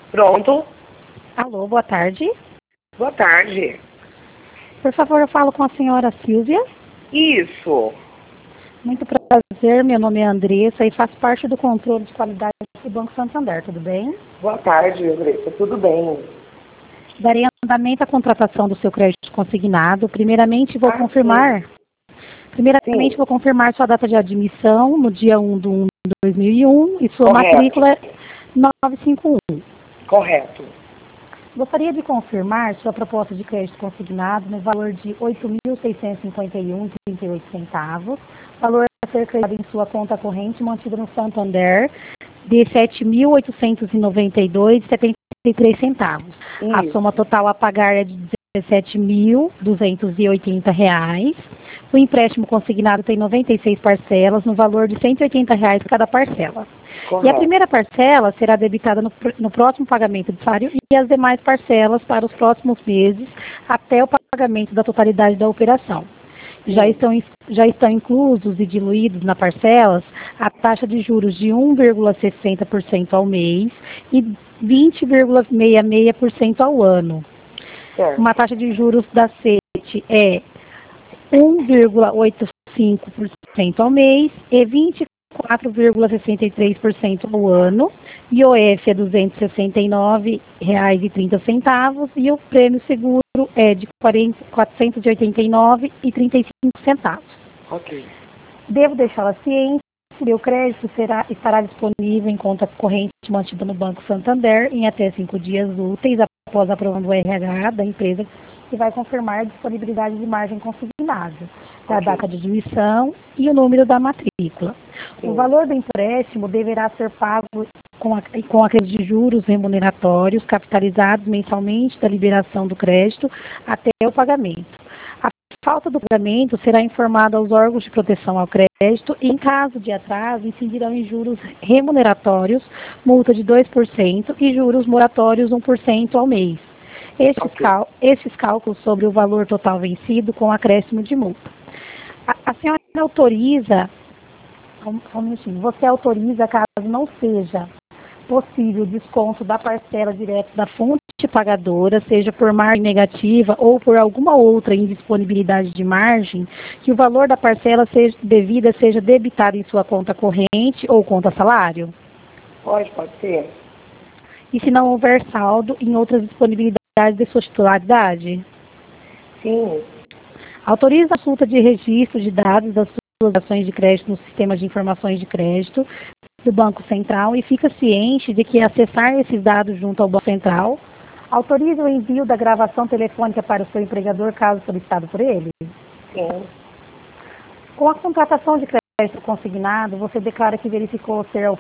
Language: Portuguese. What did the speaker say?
Pronto. Alô, boa tarde. Boa tarde. Por favor, eu falo com a senhora Silvia. Isso. Muito prazer, meu nome é Andressa e faço parte do controle de qualidade do Banco Santander, tudo bem? Boa tarde, Andressa. Tudo bem? Darei andamento à contratação do seu crédito consignado. Primeiramente, vou confirmar sua data de admissão no dia 1/1/2001 e sua Correto. matrícula é 951. Correto. Gostaria de confirmar sua proposta de crédito consignado no valor de R$ 8.651,38, valor a ser creditado em sua conta corrente mantida no Santander de R$ 7.892,73. A soma total a pagar é de R$ 17.280. O empréstimo consignado tem 96 parcelas no valor de R$ 180 cada parcela. Correto. E a primeira parcela será debitada no próximo pagamento de salário e as demais parcelas para os próximos meses até o pagamento da totalidade da operação. Já estão inclusos e diluídos na parcelas a taxa de juros de 1,60% ao mês e 20,66% ao ano. Certo. Uma taxa de juros da CET é 1,85% ao mês e 24,63% ao ano, IOF é R$ 269,30 e o prêmio seguro é de R$ 489,35. Ok. Devo deixá-la ciente que o crédito estará disponível em conta corrente mantida no Banco Santander em até 5 dias úteis após a aprovação do RH da empresa, que vai confirmar a disponibilidade de margem consignada, a data de admissão e o número da matrícula. Sim. O valor do empréstimo deverá ser pago com aqueles de juros remuneratórios capitalizados mensalmente da liberação do crédito até o pagamento. A falta do pagamento será informada aos órgãos de proteção ao crédito e, em caso de atraso, incidirão em juros remuneratórios, multa de 2% e juros moratórios 1% ao mês. Esses cálculos sobre o valor total vencido com acréscimo de multa. A senhora autoriza, você autoriza, caso não seja possível o desconto da parcela direta da fonte pagadora, seja por margem negativa ou por alguma outra indisponibilidade de margem, que o valor da parcela devida seja debitado em sua conta corrente ou conta salário? Pode ser. E se não houver saldo em outras disponibilidades de sua titularidade? Sim. Autoriza a consulta de registro de dados das suas ações de crédito no sistema de informações de crédito do Banco Central e fica ciente de que acessar esses dados junto ao Banco Central autoriza o envio da gravação telefônica para o seu empregador, caso solicitado por ele? Sim. Com a contratação de crédito consignado, você declara que verificou ser